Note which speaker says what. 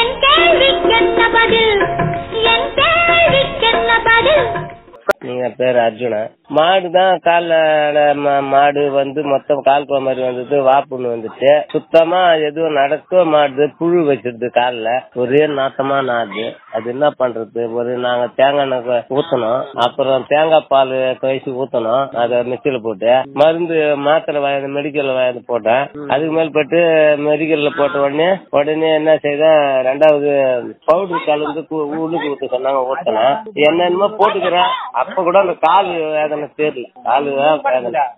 Speaker 1: என் கேள்விக்கென்ன பதில்? என் கேள்விக்கென்ன பதில்?
Speaker 2: நீங்க பேரு அர்ஜுனா. மாடுதான் கால்ல மாடு வந்து மொத்தம் கால் மாதிரி வந்தது, வாப்புன்னு வந்துட்டு சுத்தமா எதுவும் நடக்க மாடுது, புழு வச்சிருது கால்ல, ஒரே நாத்தமா நாடுது. அது என்ன பண்றது? நாங்க தேங்காய் எண்ணெய் ஊத்தணும், அப்புறம் தேங்காய் பால் கழிச்சு ஊத்தணும், அதை மிக்சியில போட்டு மருந்து மாத்திரை வாங்கி மெடிக்கல்ல வாங்கி போட்டேன். அதுக்கு மேல்பட்டு மெடிக்கல்ல போட்ட உடனே என்ன செய்த, ரெண்டாவது பவுடர் கலந்து உளுக்கு ஊத்த சொன்னாங்க, ஊத்தணும் என்னென்னமோ போட்டுக்கிறேன். அப்ப கூட அந்த கால் வேதனை தெரியல, காலு தான் வேதனை.